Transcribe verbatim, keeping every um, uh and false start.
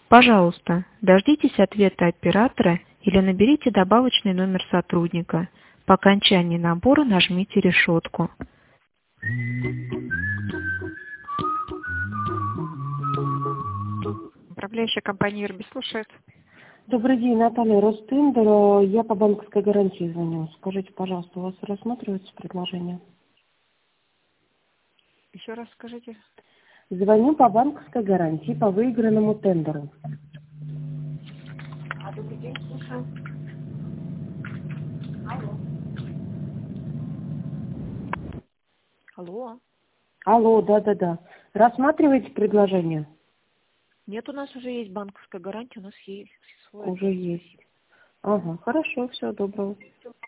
Пожалуйста, дождитесь ответа оператора или наберите добавочный номер сотрудника. По окончании набора нажмите решетку. Управляющая компания Ирби слушает. Добрый день, Наталья Ростендер. Я по банковской гарантии звоню. Скажите, пожалуйста, у вас рассматривается предложение? Еще раз скажите. Звоню по банковской гарантии по выигранному тендеру. А, добрый день, слушаю. Алло. Алло. Алло, да-да-да. Рассматриваете предложение? Нет, у нас уже есть банковская гарантия, у нас есть свой. Уже есть. Ага, хорошо, всего доброго.